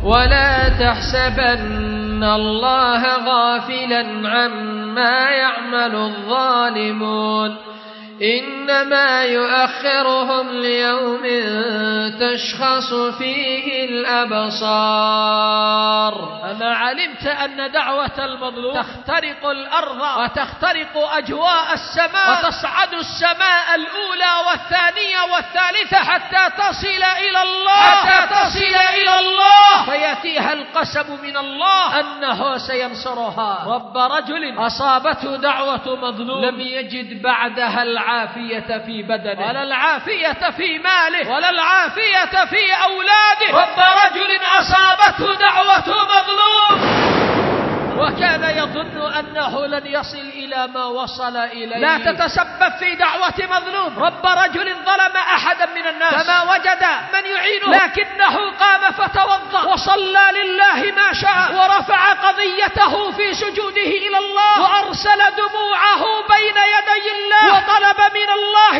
ولا تحسبن الله غافلا عما يعمل الظالمون إنما يؤخرهم ليوم تشخص فيه الأبصار. أما علمت أن دعوة المظلوم تخترق الأرض وتخترق أجواء السماء وتصعد السماء الأولى والثانية والثالثة حتى تصل إلى الله فيأتيها القسم من الله أنه سينصرها. رب رجل أصابته دعوة مظلوم لم يجد بعدها العافية في بدنه ولا العافية في ماله ولا العافية في أولاده. رب رجل أصابته دعوة مظلوم وكان يظن أنه لن يصل إلى ما وصل إليه. لا تتسبب في دعوة مظلوم. رب رجل ظلم أحدا من الناس فما وجد من يعينه، لكنه قام فتوضأ وصلى لله ما شاء ورفع قضيته في سجوده إلى الله وأرسل دموعه بين يدي الله وطلب من الله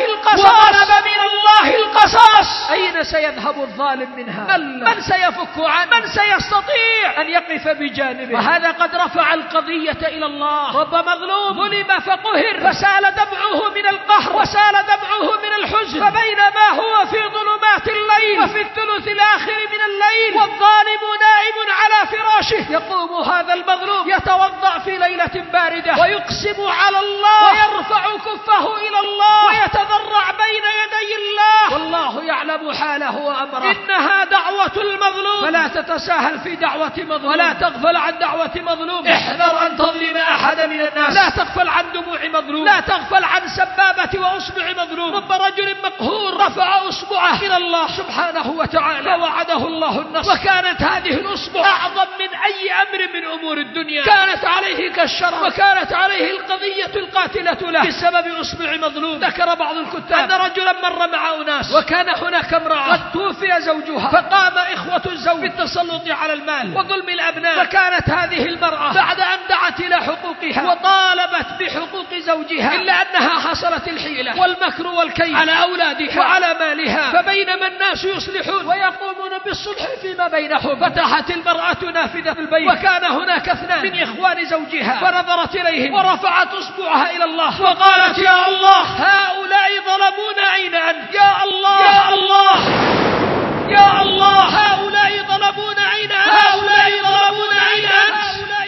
القصاص. أين سيذهب الظالم منها؟ من سيفك عنه؟ من سيستطيع أن يقف بجانبه؟ وهذا قد رفع القضية إلى الله. رب مظلوم ظلم فقهر فسال دمعه من القهر وسال دمعه من الحزن، فبينما هو في ظلمات الليل وفي الثلث الآخر من الليل والظالم نائم على فراشه يقوم هذا المظلوم يتوضأ في ليلة باردة ويقسم على الله ويرفع كفه إلى الله ويتضرع بين يدي الله والله يعلم حاله وأمره. إنها دعوة المظلوم فلا تتساهل في دعوة مظلوم ولا تغفل عن دعوة مظلوم. احذر أن تظلم أحد من الناس. لا تغفل عن دموع مظلوم، لا تغفل عن سبابة وأصبع مظلوم. رب رجل مقهور رفع أصبعه إلى الله سبحانه وتعالى فوعده الله النصر، وكانت هذه الأصبع أعظم من أي أمر من أمور الدنيا، كانت عليه كالشرف وكانت عليه القضية القاتلة له بسبب أصبع مظلوم. ذكر بعض الكتاب أن رجلا مر مع أناس وكان هناك امرأة قد توفي زوجها فقام إخوة الزوج بالتسلط على المال وظلم الأبناء، فكانت هذه المرأة بعد أن دعت إلى حقوقها وطالبت بحقوق زوجها إلا أنها حصلت الحيلة والمكر والكيد على أولادها وعلى مالها، فبينما الناس يصلحون ويقومون بالصلح فيما بينهم فتحت المرأة نافذة البيت وكان هناك اثنان من إخوان زوجها فنظرت إليهم ورفعت أصبعها إلى الله وقالت يا الله هؤلاء ظلمون أين أنت؟ يا الله يا الله يا الله هؤلاء ظلمون أين أنت؟ هؤلاء ظلمون أين أنت؟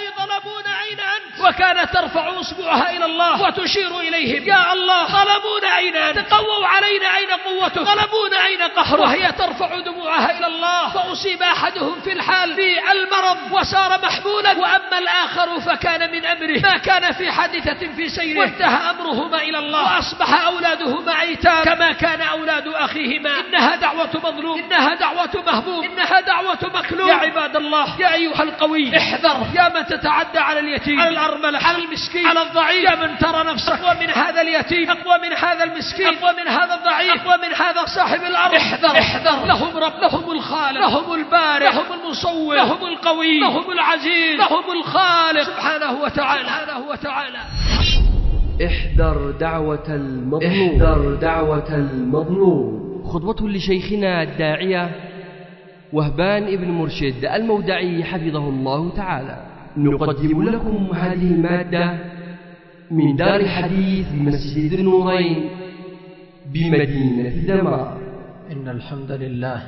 وكانت ترفع أصبعها إلى الله وتشير إليهم يا الله ظلمونا أين أنت؟ تقووا علينا أين قوتك؟ ظلمونا أين قهرك؟ وهي ترفع دموعها إلى الله فأصيب أحدهم في الحال بالمرض وصار محمولا، وأما الآخر فكان من أمره ما كان في حادثة في سيره وانتهى أمرهما إلى الله وأصبح أولادهما أيتام كما كان أولاد أخيهما. إنها دعوة مظلوم، إنها دعوة مهموم، إنها دعوة مكلوم. يا عباد الله يا أيها القوي احذر يا من تتعدى على اليتيم على الأرملة على المسكين على الضعيف، يا من ترى نفسك أقوى من هذا اليتيم أقوى من هذا المسكين أقوى من هذا الضعيف أقوى من هذا صاحب الأرض. احذر لهم رب، لهم الخالق، لهم البارئ، لهم المصور، لهم القوي، لهم العزيز، لهم الخالق سبحانه وتعالى. احذر دعوة المظلوم، احذر دعوة المظلوم. خطبة لشيخنا الداعية وهبان ابن مرشد المودعي حفظه الله تعالى. نقدم لكم هذه المادة من دار الحديث بمسجد النورين بمدينة دمار. إن الحمد لله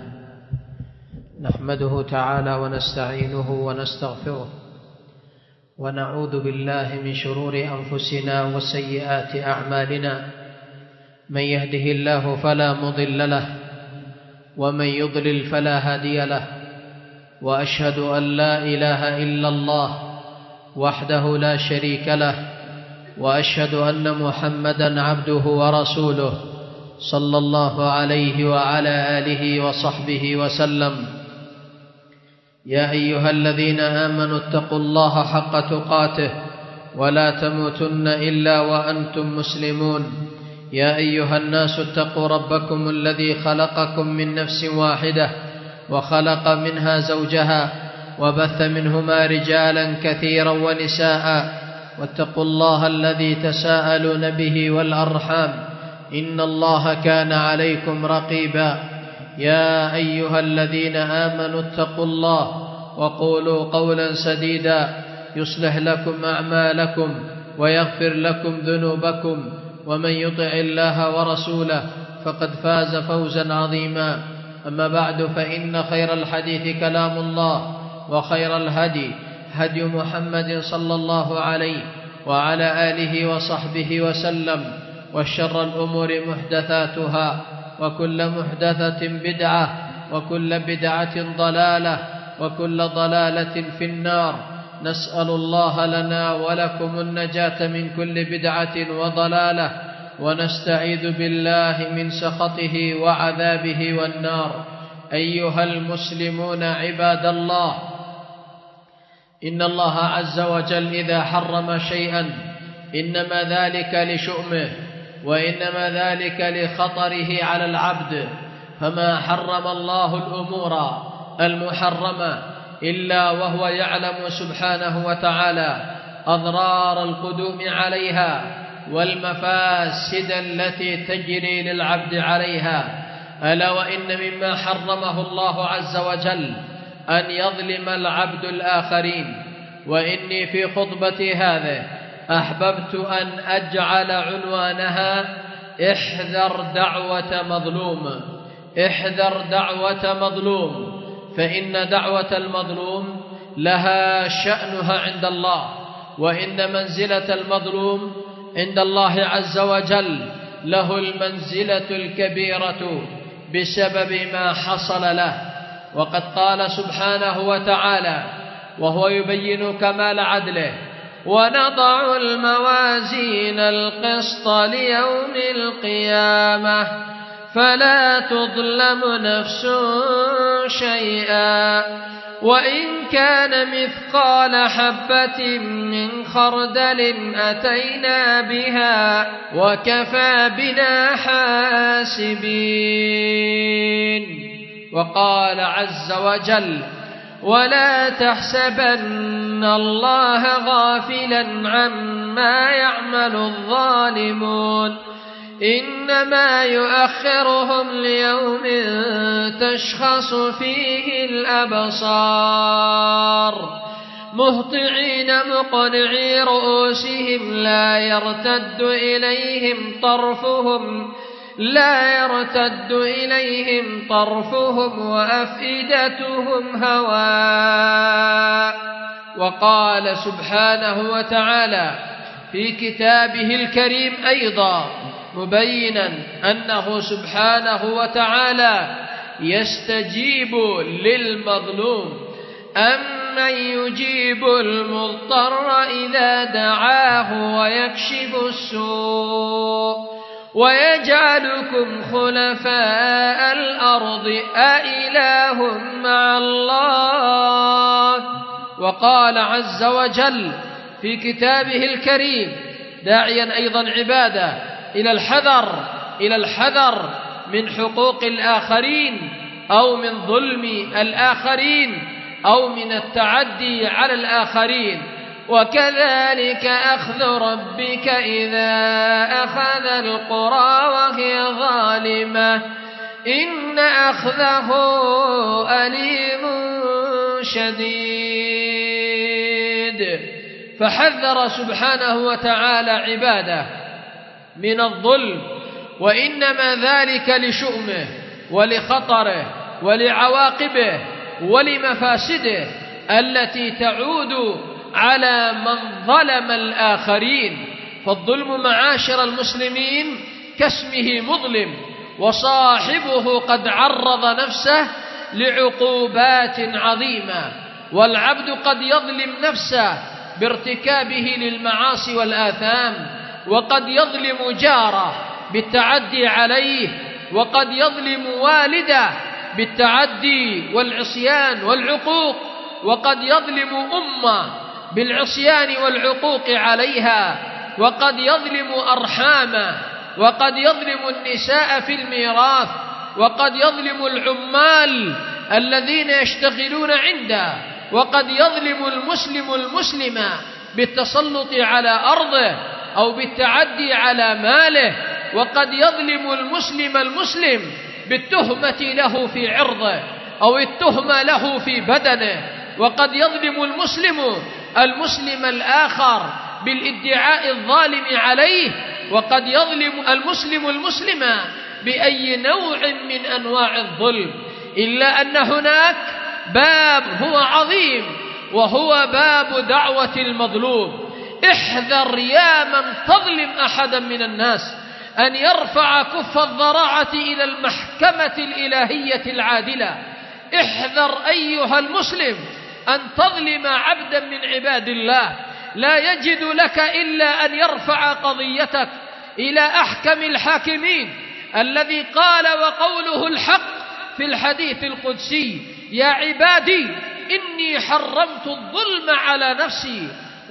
نحمده تعالى ونستعينه ونستغفره ونعوذ بالله من شرور أنفسنا وسيئات أعمالنا. من يهده الله فلا مضل له ومن يضلل فلا هادي له، وأشهد أن لا إله إلا الله وحده لا شريك له، وأشهد أن محمدا عبده ورسوله صلى الله عليه وعلى آله وصحبه وسلم. يا أيها الذين آمنوا اتقوا الله حق تقاته ولا تموتن إلا وأنتم مسلمون. يا أيها الناس اتقوا ربكم الذي خلقكم من نفس واحدة وخلق منها زوجها وبث منهما رجالا كثيرا ونساء، واتقوا الله الذي تساءلون به والأرحام إن الله كان عليكم رقيبا. يا أيها الذين آمنوا اتقوا الله وقولوا قولا سديدا يصلح لكم أعمالكم ويغفر لكم ذنوبكم ومن يطع الله ورسوله فقد فاز فوزا عظيما. أما بعد، فإن خير الحديث كلام الله، وخير الهدي هدي محمد صلى الله عليه وعلى آله وصحبه وسلم، وشر الأمور محدثاتها، وكل محدثة بدعة، وكل بدعة ضلالة، وكل ضلالة في النار. نسأل الله لنا ولكم النجاة من كل بدعة وضلالة، ونستعيذ بالله من سخطه وعذابه والنار. أيها المسلمون عباد الله، إن الله عز وجل إذا حرم شيئا إنما ذلك لشؤمه، وإنما ذلك لخطره على العبد. فما حرم الله الأمور المحرمة إلا وهو يعلم سبحانه وتعالى أضرار القدوم عليها والمفاسد التي تجري للعبد عليها. ألا وإن مما حرمه الله عز وجل أن يظلم العبد الآخرين. وإني في خطبتي هذه أحببت أن أجعل عنوانها احذر دعوة مظلوم. احذر دعوة مظلوم، فإن دعوة المظلوم لها شأنها عند الله، وإن منزلة المظلوم عند الله عز وجل له المنزلة الكبيرة بسبب ما حصل له. وقد قال سبحانه وتعالى وهو يبين كمال عدله: ونضع الموازين القسط ليوم القيامة فلا تظلم نفس شيئا وإن كان مثقال حبة من خردل أتينا بها وكفى بنا حاسبين. وقال عز وجل: ولا تحسبن الله غافلا عما يعمل الظالمون إنما يؤخرهم ليوم تشخص فيه الأبصار مهطعين مقنعي رؤوسهم لا يرتد إليهم طرفهم وأفئدتهم هواء. وقال سبحانه وتعالى في كتابه الكريم أيضا مبينا أنه سبحانه وتعالى يستجيب للمظلوم: أمن يجيب المضطر إذا دعاه ويكشف السوء ويجعلكم خلفاء الأرض أإله مع الله. وقال عز وجل في كتابه الكريم داعيا أيضا عباده إلى الحذر من حقوق الآخرين أو من ظلم الآخرين أو من التعدي على الآخرين: وكذلك أخذ ربك إذا أخذ القرى وهي ظالمة إن أخذه أليم شديد. فحذر سبحانه وتعالى عباده من الظلم، وإنما ذلك لشؤمه ولخطره ولعواقبه ولمفاسده التي تعود على من ظلم الآخرين. فالظلم معاشر المسلمين كاسمه مظلم، وصاحبه قد عرض نفسه لعقوبات عظيمة. والعبد قد يظلم نفسه بارتكابه للمعاصي والآثام، وقد يظلم جاره بالتعدي عليه، وقد يظلم والده بالتعدي والعصيان والعقوق، وقد يظلم أمة بالعصيان والعقوق عليها، وقد يظلم أرحامه، وقد يظلم النساء في الميراث، وقد يظلم العمال الذين يشتغلون عنده، وقد يظلم المسلم المسلم بالتسلط على أرضه أو بالتعدي على ماله، وقد يظلم المسلم المسلم بالتهمة له في عرضه أو التهمة له في بدنه وقد يظلم المسلم الآخر بالادعاء الظالم عليه، وقد يظلم المسلم بأي نوع من أنواع الظلم، إلا أن هناك باب هو عظيم، وهو باب دعوة المظلوم. احذر يا من تظلم أحدا من الناس أن يرفع كف الضراعة إلى المحكمة الإلهية العادلة. احذر أيها المسلم أن تظلم عبدا من عباد الله لا يجد لك إلا أن يرفع قضيتك إلى أحكم الحاكمين، الذي قال وقوله الحق في الحديث القدسي: يا عبادي إني حرمت الظلم على نفسي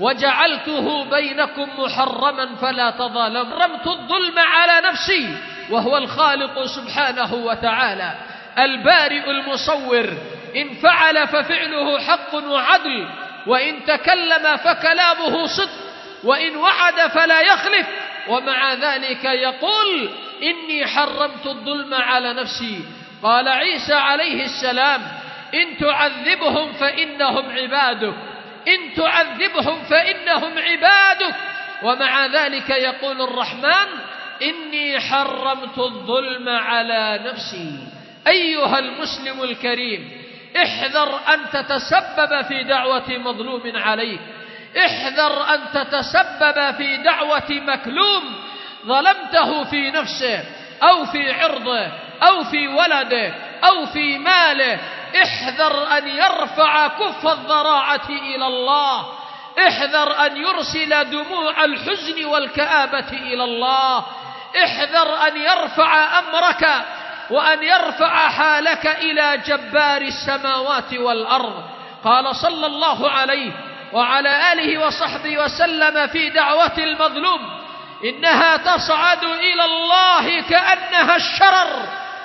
وجعلته بينكم محرما فلا تظالموا. حرمت الظلم على نفسي، وهو الخالق سبحانه وتعالى البارئ المصور. إن فعل ففعله حق وعدل، وإن تكلم فكلامه صدق، وإن وعد فلا يخلف، ومع ذلك يقول: إني حرمت الظلم على نفسي. قال عيسى عليه السلام: إن تعذبهم فإنهم عبادك، إن تعذبهم فإنهم عبادك. ومع ذلك يقول الرحمن: إني حرمت الظلم على نفسي. أيها المسلم الكريم، احذر أن تتسبب في دعوة مظلوم عليك، احذر أن تتسبب في دعوة مكلوم ظلمته في نفسه أو في عرضه أو في ولده أو في ماله. احذر أن يرفع كف الضراعة إلى الله، احذر أن يرسل دموع الحزن والكآبة إلى الله، احذر أن يرفع أمرك وأن يرفع حالك إلى جبار السماوات والأرض. قال صلى الله عليه وعلى آله وصحبه وسلم في دعوة المظلوم: إنها تصعد إلى الله كأنها الشرر،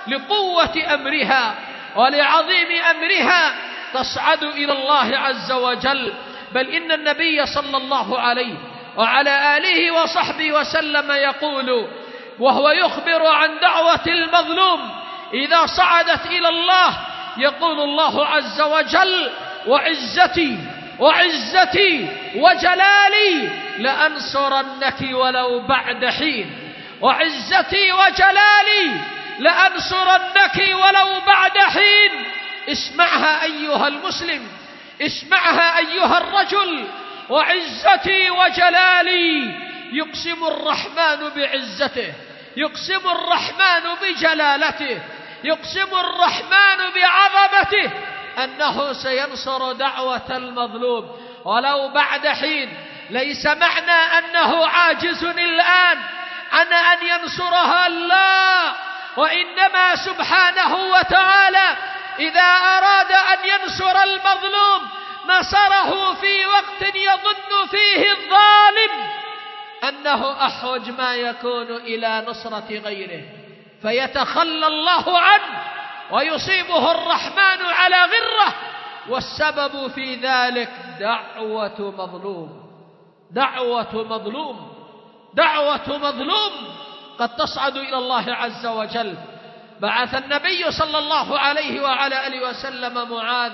لقوة أمرها ولعظيم أمرها تصعد إلى الله عز وجل. بل إن النبي صلى الله عليه وعلى آله وصحبه وسلم يقول وهو يخبر عن دعوة المظلوم: إذا صعدت إلى الله يقول الله عز وجل: وعزتي وجلالي لأنصرنك ولو بعد حين، وعزتي وجلالي لأنصرنك ولو بعد حين. اسمعها أيها المسلم، اسمعها أيها الرجل: وعزتي وجلالي. يقسم الرحمن بعزته، يقسم الرحمن بجلالته، يقسم الرحمن بعظمته أنه سينصر دعوة المظلوم ولو بعد حين. ليس معنى أنه عاجز الآن عن أن ينصرها الله، وإنما سبحانه وتعالى إذا أراد أن ينصر المظلوم نصره في وقت يظن فيه الظالم أنه أحوج ما يكون إلى نصرة غيره، فيتخلى الله عنه ويصيبه الرحمن على غره، والسبب في ذلك دعوة مظلوم، دعوة مظلوم، دعوة مظلوم قد تصعد إلى الله عز وجل. بعث النبي صلى الله عليه وعلى آله وسلم معاذ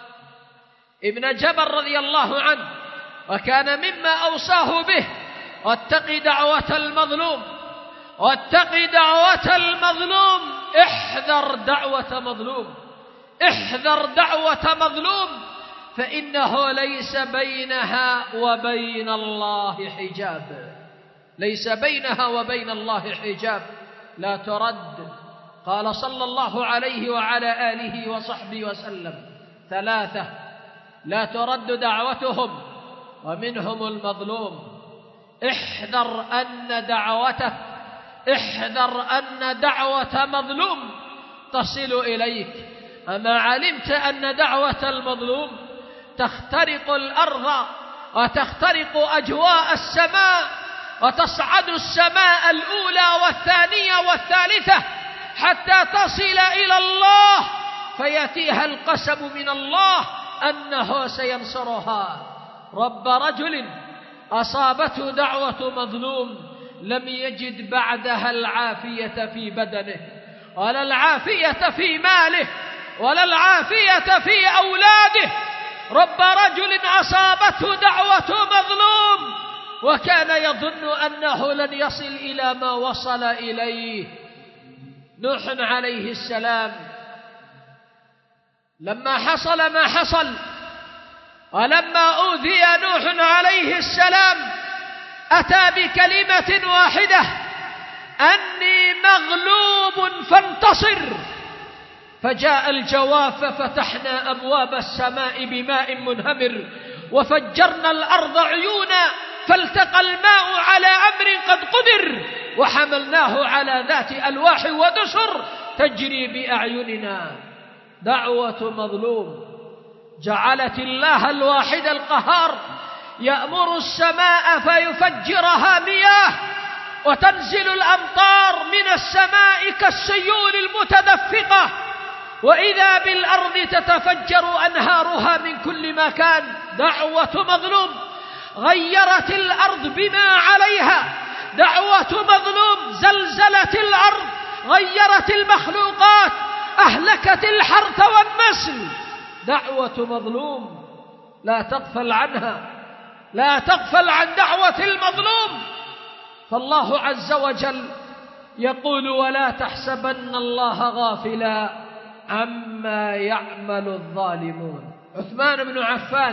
ابن جبل رضي الله عنه، وكان مما أوصاه به: واتق دعوة المظلوم، واتق دعوة المظلوم. احذر دعوة مظلوم، احذر دعوة مظلوم، فإنه ليس بينها وبين الله حجاب، ليس بينها وبين الله حجاب، لا ترد. قال صلى الله عليه وعلى آله وصحبه وسلم: ثلاثة لا ترد دعوتهم ومنهم المظلوم. احذر أن دعوته، احذر أن دعوة مظلوم تصل إليك. أما علمت أن دعوة المظلوم تخترق الأرض وتخترق أجواء السماء وتصعد السماء الأولى والثانية والثالثة حتى تصل إلى الله، فيأتيها القسم من الله أنه سينصرها. رب رجل أصابته دعوة مظلوم لم يجد بعدها العافية في بدنه، ولا العافية في ماله، ولا العافية في أولاده، رب رجل أصابته دعوة مظلوم وكان يظن أنه لن يصل إلى ما وصل إليه. نوح عليه السلام لما حصل ما حصل، ولما أوذي نوح عليه السلام أتى بكلمة واحدة: أني مغلوب فانتصر. فجاء الجواب: ففتحنا أبواب السماء بماء منهمر وفجرنا الأرض عيونا فالتقى الماء على أمر قد قدر وحملناه على ذات ألواح ودسر تجري بأعيننا. دعوة مظلوم جعلت الله الواحد القهار يأمر السماء فيفجرها مياه، وتنزل الأمطار من السماء كالسيول المتدفقة، وإذا بالأرض تتفجر أنهارها من كل مكان. دعوة مظلوم غيرت الأرض بما عليها، دعوة مظلوم زلزلت الأرض، غيرت المخلوقات، أهلكت الحرث والنسل. دعوة مظلوم لا تغفل عنها، لا تغفل عن دعوة المظلوم. فالله عز وجل يقول: ولا تحسبن الله غافلا عما يعمل الظالمون. عثمان بن عفان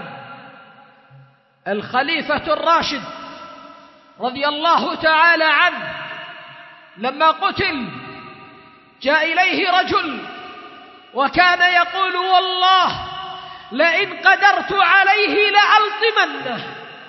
الخليفة الراشد رضي الله تعالى عنه لما قتل جاء إليه رجل وكان يقول: والله لئن قدرت عليه لألطمنه.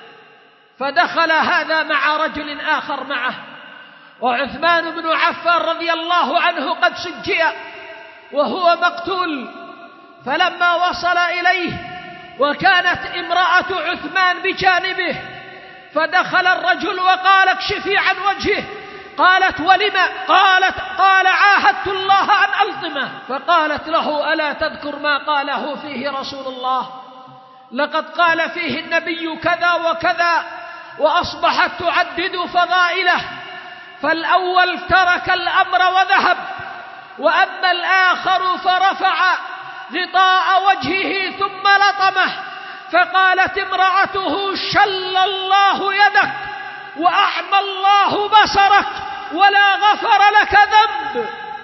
فدخل هذا مع رجل آخر معه، وعثمان بن عفان رضي الله عنه قد سجئ وهو مقتول. فلما وصل إليه وكانت امرأة عثمان بجانبه، فدخل الرجل وقال: اكشفي عن وجهه. قالت: ولما؟ قال: عاهدت الله أن ألطمه. فقالت له: ألا تذكر ما قاله فيه رسول الله؟ لقد قال فيه النبي كذا وكذا، وأصبحت تعدد فضائله. فالأول ترك الأمر وذهب، وأما الآخر فرفع غطاء وجهه ثم لطمه. فقالت امرأته: شل الله يدك وأعمى الله بصرك ولا غفر لك ذنب.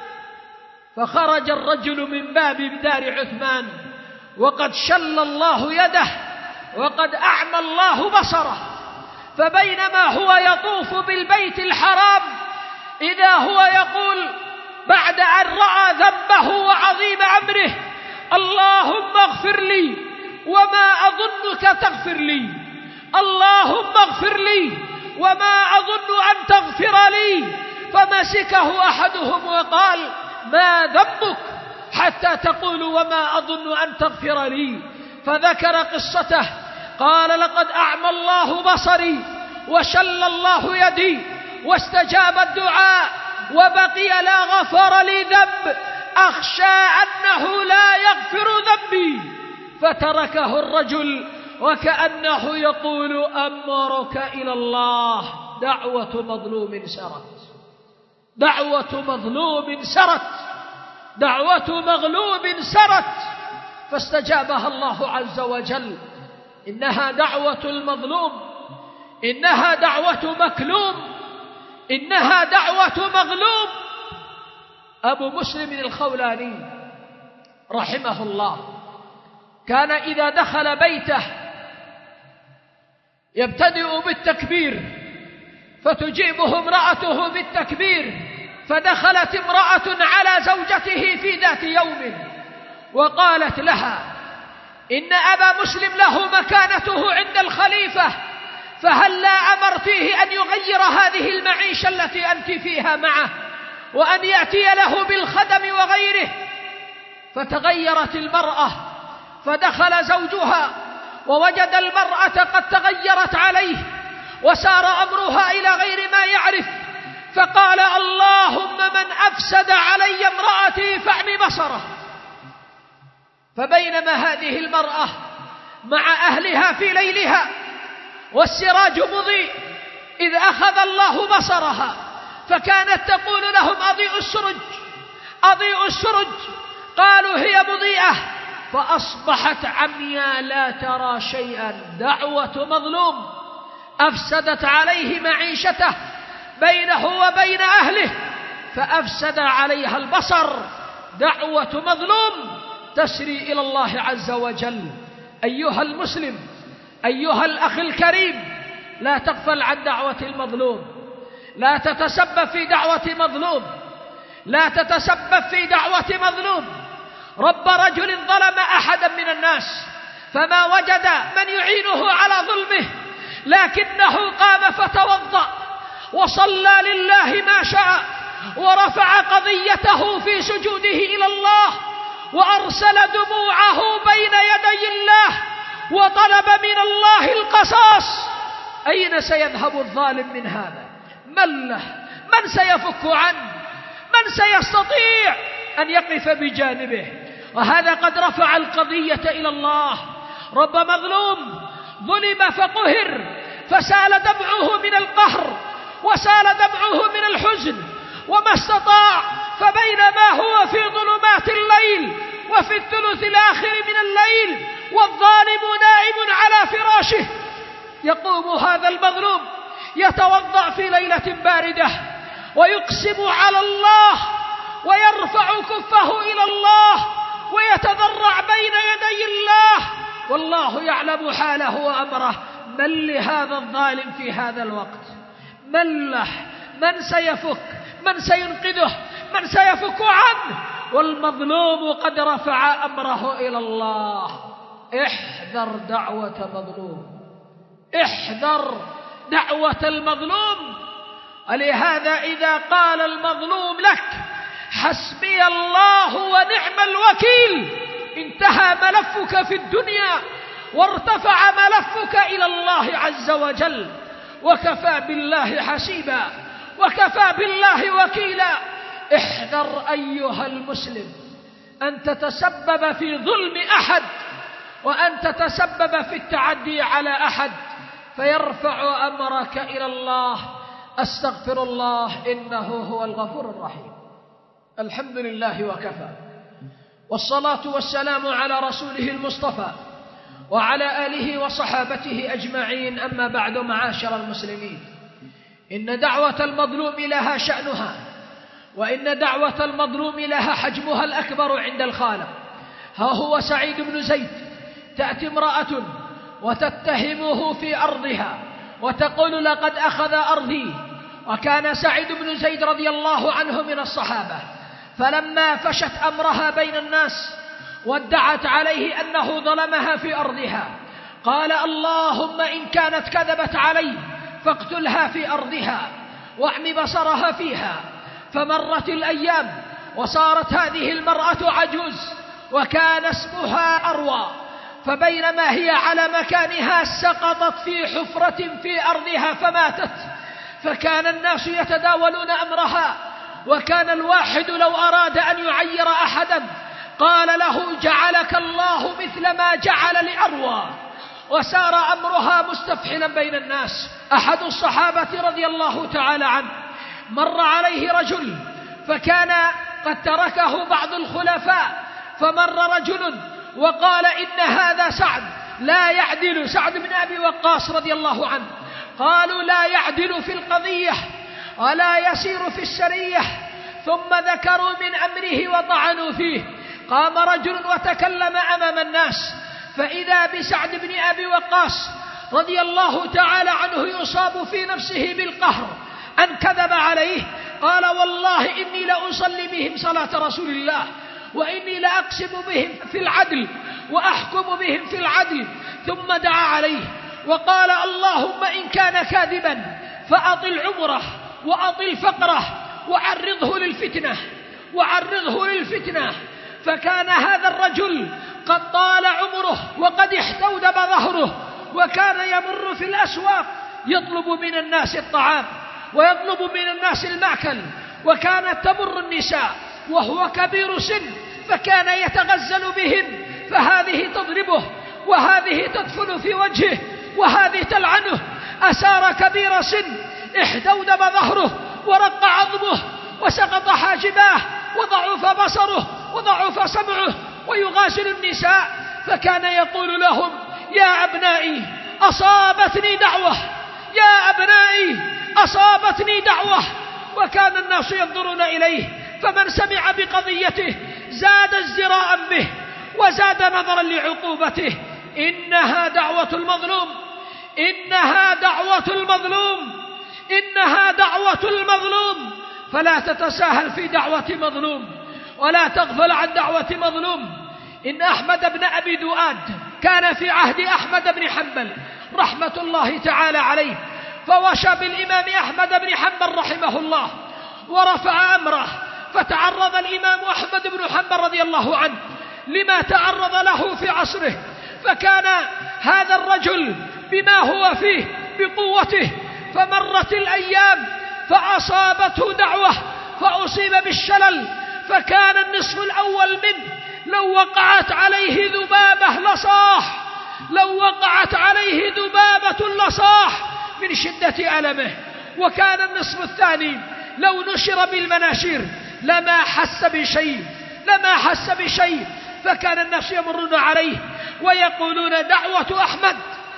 فخرج الرجل من باب دار عثمان وقد شل الله يده وقد أعمى الله بصره. فبينما هو يطوف بالبيت الحرام إذا هو يقول بعد أن رأى ذنبه وعظيم أمره: اللهم اغفر لي وما أظنك تغفر لي، اللهم اغفر لي وما أظن أن تغفر لي. فمسكه أحدهم وقال: ما ذنبك حتى تقول وما أظن أن تغفر لي؟ فذكر قصته، قال: لقد أعمى الله بصري وشل الله يدي واستجاب الدعاء وبقي لا غفر لي ذنب، أخشى أنه لا يغفر ذنبي. فتركه الرجل وكأنه يقول: أمرك إلى الله. دعوة مظلوم سرت، دعوة مظلوم سرت، دعوة مغلوب سرت، فاستجابها الله عز وجل. إنها دعوة المظلوم، إنها دعوة مكلوم، إنها دعوة مغلوب. أبو مسلم الخولاني رحمه الله كان إذا دخل بيته يبتدئ بالتكبير، فتجيبه امرأته بالتكبير. فدخلت امرأة على زوجته في ذات يوم وقالت لها: إن أبا مسلم له مكانته عند الخليفة، فهل لا أمرتيه أن يغير هذه المعيشة التي أنت فيها معه، وأن يأتي له بالخدم وغيره؟ فتغيرت المرأة، فدخل زوجها ووجد المرأة قد تغيرت عليه وسار أمرها إلى غير ما يعرف، فقال: اللهم من أفسد علي امرأتي فاعمي بصره. فبينما هذه المرأة مع أهلها في ليلها والسراج مضيء، إذ أخذ الله بصرها، فكانت تقول لهم: أضيئوا السرج، أضيئوا السرج. قالوا: هي مضيئة. فأصبحت عمياء لا ترى شيئا. دعوة مظلوم أفسدت عليه معيشته بينه وبين أهله، فأفسد عليها البصر. دعوة مظلوم تسري إلى الله عز وجل. أيها المسلم، أيها الأخ الكريم، لا تغفل عن دعوة المظلوم، لا تتسبب في دعوة مظلوم، لا تتسبب في دعوة مظلوم. رب رجل ظلم أحدا من الناس فما وجد من يعينه على ظلمه، لكنه قام فتوضأ وصلى لله ما شاء، ورفع قضيته في سجوده إلى الله، وأرسل دموعه بين يدي الله، وطلب من الله القصاص. أين سيذهب الظالم من هذا؟ من له؟ من سيفك عنه؟ من سيستطيع أن يقف بجانبه؟ وهذا قد رفع القضية إلى الله. رب مظلوم ظلم فقهر، فسال دمعه من القهر، وسال دمعه من الحزن، وما استطاع. فبينما هو في ظلمات الليل وفي الثلث الآخر من الليل والظالم نائم على فراشه، يقوم هذا المظلوم يتوضأ في ليلة باردة ويقسم على الله ويرفع كفه إلى الله ويتضرع بين يدي الله، والله يعلم حاله وأمره. من لهذا الظالم في هذا الوقت؟ من له؟ من سيفك؟ من سينقذه؟ من سيفك عنه؟ والمظلوم قد رفع أمره إلى الله. احذر دعوة مظلوم، احذر دعوة المظلوم. ولهذا إذا قال المظلوم لك حسبي الله ونعم الوكيل، انتهى ملفك في الدنيا وارتفع ملفك إلى الله عز وجل، وكفى بالله حسيبا، وكفى بالله وكيلا. احذر أيها المسلم أن تتسبب في ظلم أحد، وأن تتسبب في التعدي على أحد، فيرفع أمرك إلى الله. أستغفر الله إنه هو الغفور الرحيم. الحمد لله وكفى، والصلاة والسلام على رسوله المصطفى وعلى آله وصحابته أجمعين. أما بعد، معاشر المسلمين، إن دعوة المظلوم لها شأنها، وإن دعوة المظلوم لها حجمها الأكبر عند الخالق. ها هو سعيد بن زيد، تأتي امرأة وتتهمه في أرضها وتقول لقد أخذ أرضي. وكان سعيد بن زيد رضي الله عنه من الصحابة، فلما فشت أمرها بين الناس وادعت عليه أنه ظلمها في أرضها، قال اللهم إن كانت كذبت علي فاقتلها في أرضها واعم بصرها فيها. فمرت الأيام وصارت هذه المرأة عجوز، وكان اسمها أروى، فبينما هي على مكانها سقطت في حفرة في أرضها فماتت. فكان الناس يتداولون أمرها، وكان الواحد لو أراد أن يعير أحدا قال له جعلك الله مثل ما جعل لأروى، وسار أمرها مستفحلا بين الناس. أحد الصحابة رضي الله تعالى عنه مر عليه رجل، فكان قد تركه بعض الخلفاء، فمر رجل وقال إن هذا سعد لا يعدل، سعد بن أبي وقاص رضي الله عنه، قالوا لا يعدل في القضية ولا يسير في السرية، ثم ذكروا من أمره وطعنوا فيه. قام رجل وتكلم أمام الناس، فإذا بسعد بن أبي وقاص رضي الله تعالى عنه يصاب في نفسه بالقهر أن كذب عليه. قال والله إني لأصلي بهم صلاة رسول الله، وإني لأقسم بهم في العدل وأحكم بهم في العدل. ثم دعا عليه وقال اللهم إن كان كاذبا فأطل عمره وأطل فقره وعرضه للفتنة. فكان هذا الرجل قد طال عمره وقد احتودب ظهره، وكان يمر في الأسواق يطلب من الناس الطعام ويطلب من الناس المأكل، وكانت تمر النساء وهو كبير سن، فكان يتغزل بهن، فهذه تضربه وهذه تدفن في وجهه وهذه تلعنه. أسار كبير سن، احتودب ظهره ورق عظمه وسقط حاجباه وضعف بصره وضعف سمعه ويغازل النساء، فكان يقول لهم: يا أبنائي أصابتني دعوة، يا أبنائي أصابتني دعوة. وكان الناس ينظرون إليه، فمن سمع بقضيته زاد ازدراء به وزاد نظرا لعقوبته. إنها دعوة المظلوم، إنها دعوة المظلوم، إنها دعوة المظلوم، فلا تتساهل في دعوة مظلوم ولا تغفل عن دعوة مظلوم. إن أحمد بن أبي دؤاد كان في عهد أحمد بن حنبل رحمة الله تعالى عليه، فوشى بالإمام أحمد بن حنبل رحمه الله ورفع أمره، فتعرض الإمام أحمد بن حنبل رضي الله عنه لما تعرض له في عصره، فكان هذا الرجل بما هو فيه بقوته، فمرت الأيام فأصابته دعوة فأصيب بالشلل، فكان النصف الأول منه لو وقعت عليه ذبابة لصاح، لو وقعت عليه ذبابة لصاح من شدة ألمه. وكان النصف الثاني لو نشر بالمناشير لما حس بشيء، لما حس بشيء. فكان الناس يمرون عليه ويقولون: دعوة أحمد،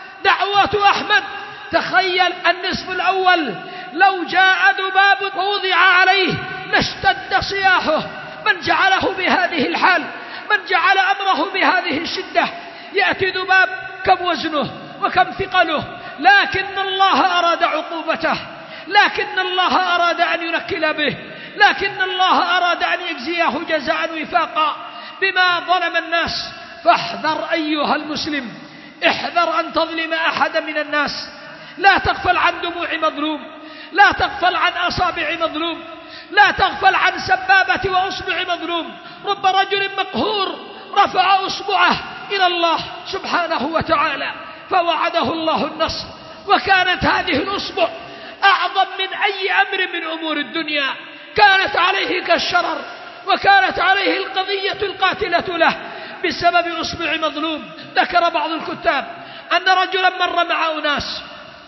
دعوة أحمد. تخيل النصف الأول لو جاء ذباب ووضع عليه لاشتد صياحه. من جعله بهذه الحال، من جعل أمره بهذه الشدة؟ يأتي ذباب كم وزنه وكم ثقله، لكن الله أراد عقوبته، لكن الله أراد أن ينكل به، لكن الله أراد أن يجزيه جزاء وفاقا بما ظلم الناس. فاحذر أيها المسلم، احذر أن تظلم أحد من الناس. لا تغفل عن دموع مظلوم، لا تغفل عن أصابع مظلوم، لا تغفل عن سبابة وأصبع مظلوم. رب رجل مقهور رفع أصبعه إلى الله سبحانه وتعالى فوعده الله النصر، وكانت هذه الأصبع أعظم من أي أمر من أمور الدنيا، كانت عليه كالشرر، وكانت عليه القضية القاتلة له بسبب أصبع مظلوم. ذكر بعض الكتاب أن رجلا مر مع أناس،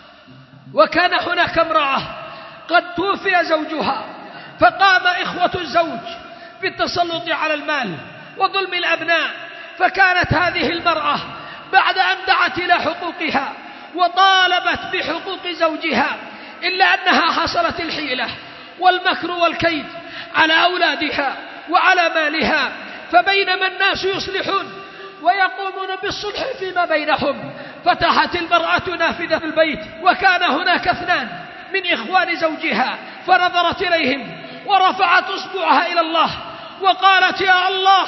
وكان هناك امرأة قد توفي زوجها، فقام إخوة الزوج بالتسلط على المال وظلم الأبناء. فكانت هذه المرأة بعد أن دعت إلى حقوقها وطالبت بحقوق زوجها، إلا أنها حصلت الحيلة والمكر والكيد على أولادها وعلى مالها. فبينما الناس يصلحون ويقومون بالصلح فيما بينهم، فتحت المرأة نافذة البيت، وكان هناك اثنان من إخوان زوجها، فنظرت إليهم ورفعت أصبعها إلى الله وقالت: يا الله،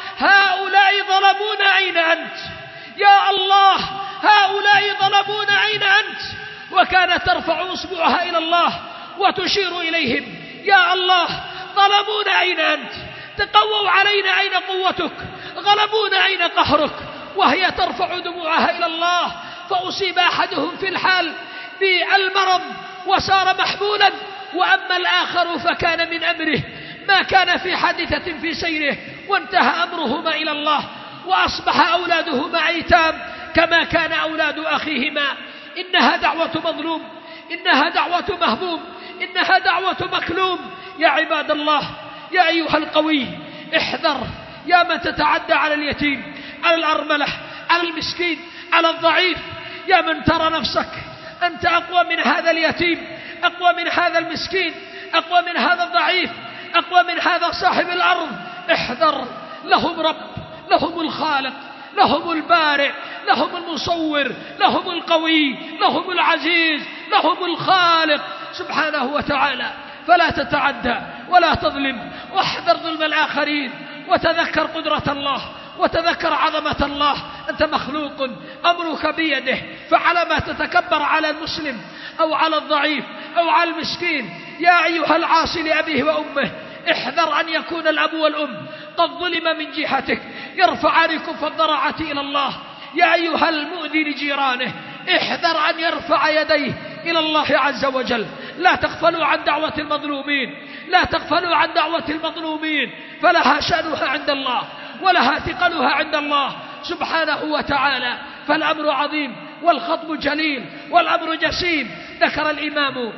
هؤلاء ظلمون، أين أنت؟ يا الله، هؤلاء ظلمون، أين أنت؟ وكانت ترفع أصبعها إلى الله وتشير إليهم: يا الله، ظلمون، أين أنت؟ تقووا علينا، أين قوتك؟ غلبونا، أين قهرك؟ وهي ترفع دموعها إلى الله. فأصيب أحدهم في الحال بالمرض وصار محمولا، وأما الآخر فكان من أمره ما كان في حادثة في سيره، وانتهى أمرهما إلى الله، وأصبح أولادهما أيتام كما كان أولاد أخيهما. إنها دعوة مظلوم، إنها دعوة مهموم، إنها دعوة مكلوم. يا عباد الله، يا أيها القوي، احذر يا من تتعدى على اليتيم، على الأرملة، على المسكين، على الضعيف. يا من ترى نفسك أنت أقوى من هذا اليتيم، أقوى من هذا المسكين، أقوى من هذا الضعيف، أقوى من هذا صاحب الأرض. احذر، لهم رب، لهم الخالق، لهم البارئ، لهم المصور، لهم القوي، لهم العزيز، لهم الخالق سبحانه وتعالى. فلا تتعدى ولا تظلم، واحذر ظلم الآخرين، وتذكر قدرة الله، وتذكر عظمة الله. أنت مخلوق، أمرك بيده، فعلى ما تتكبر على المسلم أو على الضعيف أو على المسكين. يا أيها العاصي لأبيه وأمه، احذر أن يكون الأب والأم قد ظلم من جهتك، يرفعان كف الضراعة إلى الله. يا أيها المؤذي لجيرانه، احذر أن يرفع يديه إلى الله عز وجل. لا تغفلوا عن دعوة المظلومين، لا تغفلوا عن دعوة المظلومين، فلها شأنها عند الله ولها ثقلها عند الله سبحانه وتعالى. فالأمر عظيم والخطب جليل والأمر جسيم. ذكر الإمام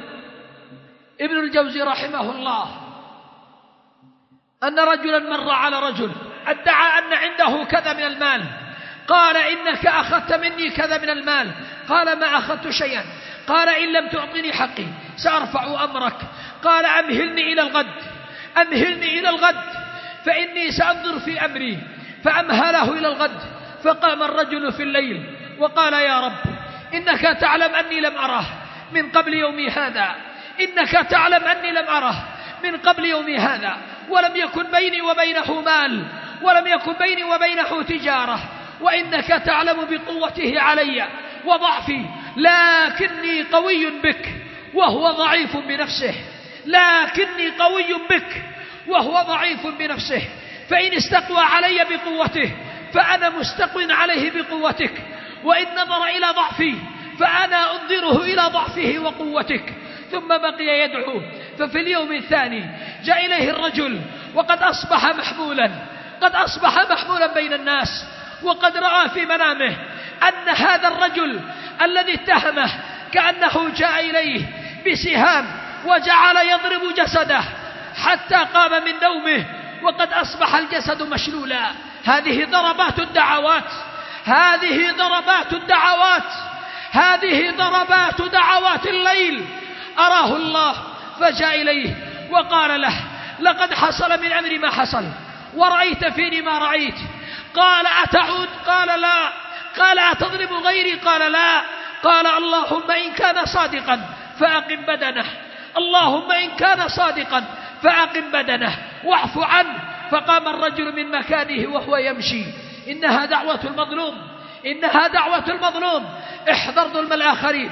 ابن الجوزي رحمه الله أن رجلا مر على رجل ادعى أن عنده كذا من المال، قال إنك أخذت مني كذا من المال، قال ما أخذت شيئا، قال إن لم تعطني حقي سأرفع أمرك، قال أمهلني إلى الغد فإني سأنظر في أمري، فأمهله إلى الغد. فقام الرجل في الليل وقال يا رب إنك تعلم أني لم أراه من قبل يومي هذا، إنك تعلم أني لم أراه من قبل يومي هذا، ولم يكن بيني وبينه مال، ولم يكن بيني وبينه تجارة، وإنك تعلم بقوته علي وضعفي، لكني قوي بك وهو ضعيف بنفسه، لكني قوي بك وهو ضعيف بنفسه، فإن استقوى علي بقوته فأنا مستقو عليه بقوتك، وإن نظر إلى ضعفي فأنا أنظره إلى ضعفه وقوتك. ثم بقي يدعو. ففي اليوم الثاني جاء إليه الرجل وقد أصبح محمولا بين الناس، وقد رأى في منامه أن هذا الرجل الذي اتهمه كأنه جاء إليه بسهام وجعل يضرب جسده حتى قام من نومه وقد أصبح الجسد مشلولا. هذه ضربات دعوات الليل أراه الله. فجاء إليه وقال له لقد حصل من أمري ما حصل، ورأيت فيني ما رأيت. قال أتعود؟ قال لا. قال أتضرب غيري؟ قال لا. قال اللهم إن كان صادقا فأقم بدنه، اللهم إن كان صادقا فأقم بدنه واعف عنه. فقام الرجل من مكانه وهو يمشي. إنها دعوة المظلوم. احذر ظلم الآخرين،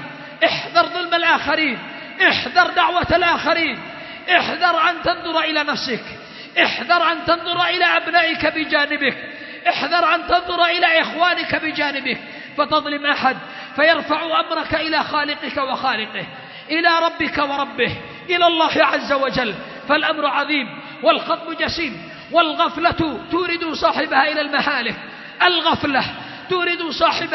احذر دعوة الآخرين، احذر أن تنظر إلى نفسك، احذر أن تنظر إلى أبنائك بجانبك، احذر أن تنظر إلى إخوانك بجانبك فتظلم أحد، فيرفع أمرك إلى خالقك وخالقه، إلى ربك وربه، إلى الله عز وجل. فالأمر عظيم والخطب جسيم، والغفلة تورد صاحبها إلى المهالك، الغفلة تورد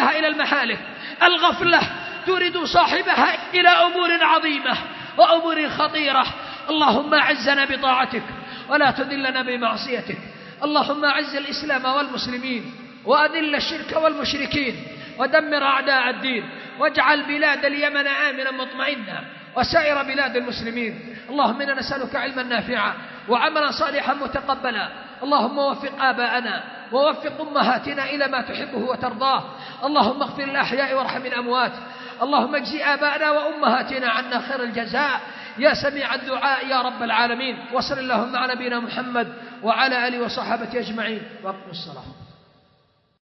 صاحبها إلى أمور عظيمة وأمور خطيرة. اللهم أعزنا بطاعتك ولا تذلنا بمعصيتك. اللهم أعز الإسلام والمسلمين وأذل الشرك والمشركين ودمر أعداء الدين، واجعل بلاد اليمن آمنا مطمئنا وسائر بلاد المسلمين. اللهم إنا نسألك علما نافعا وعملا صالحا متقبلا. اللهم وفق آباءنا ووفق أمهاتنا إلى ما تحبه وترضاه. اللهم اغفر الأحياء وارحم الأموات. اللهم اجزي آباءنا وأمهاتنا عنا خير الجزاء يا سميع الدعاء يا رب العالمين. وصل اللهم على نبينا محمد وعلى آله وصحبه أجمعين. وأقم الصلاة.